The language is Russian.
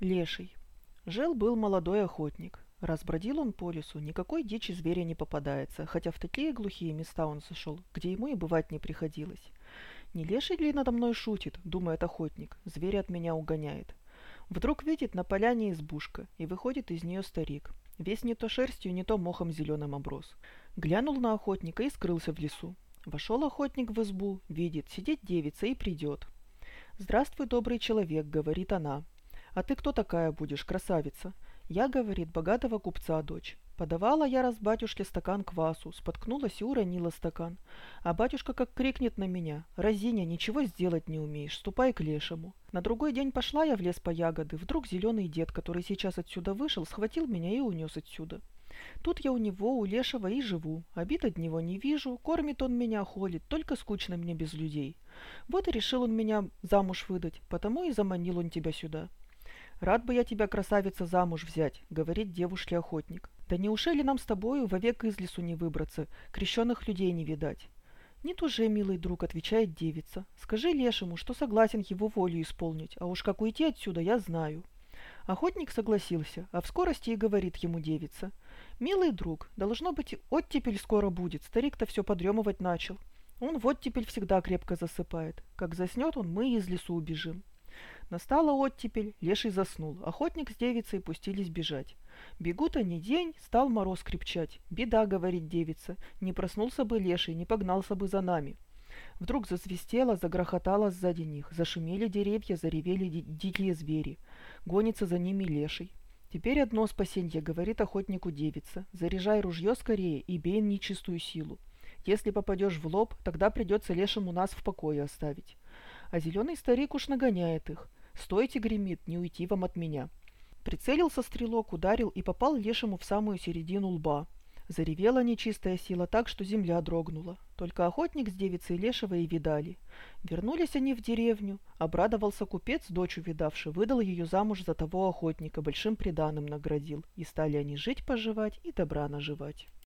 Леший. Жил-был молодой охотник. Раз бродил он по лесу, никакой дичи зверя не попадается, хотя в такие глухие места он зашел, где ему и бывать не приходилось. «Не леший ли надо мной шутит?» — думает охотник. «Зверя от меня угоняет». Вдруг видит на поляне избушка, и выходит из нее старик. Весь не то шерстью, не то мохом зеленым оброс. Глянул на охотника и скрылся в лесу. Вошел охотник в избу, видит, сидит девица и придет. «Здравствуй, добрый человек», — говорит она. «А ты кто такая будешь, красавица?» «Я, — говорит, — богатого купца дочь. Подавала я раз батюшке стакан квасу, споткнулась и уронила стакан. А батюшка как крикнет на меня: «Разиня, ничего сделать не умеешь, ступай к лешему». На другой день пошла я в лес по ягоды, вдруг зеленый дед, который сейчас отсюда вышел, схватил меня и унес отсюда. Тут я у него, у лешего, и живу, обид от него не вижу, кормит он меня, холит, только скучно мне без людей. Вот и решил он меня замуж выдать, потому и заманил он тебя сюда». «Рад бы я тебя, красавица, замуж взять», — говорит девушке охотник. «Да неужели нам с тобою вовек из лесу не выбраться, крещеных людей не видать?» «Не туже, милый друг», — отвечает девица. «Скажи лешему, что согласен его волю исполнить, а уж как уйти отсюда я знаю». Охотник согласился, а в скорости и говорит ему девица: «Милый друг, должно быть, оттепель скоро будет, старик-то все подремывать начал. Он в оттепель всегда крепко засыпает. Как заснет он, мы из лесу убежим». Настала оттепель, леший заснул, охотник с девицей пустились бежать. Бегут они день, стал мороз крепчать. «Беда, — говорит девица, — не проснулся бы леший, не погнался бы за нами». Вдруг засвистело, загрохотало сзади них, зашумели деревья, заревели дикие звери. Гонится за ними леший. «Теперь одно спасенье, — говорит охотнику девица, — заряжай ружье скорее и бей нечистую силу. Если попадешь в лоб, тогда придется лешему нас в покое оставить. А зеленый старик уж нагоняет их. «Стойте, — гремит, — не уйти вам от меня». Прицелился стрелок, ударил и попал лешему в самую середину лба. Заревела нечистая сила так, что земля дрогнула. Только охотник с девицей лешего и видали. Вернулись они в деревню. Обрадовался купец, дочь увидавши, выдал ее замуж за того охотника, большим приданым наградил. И стали они жить-поживать и добра наживать.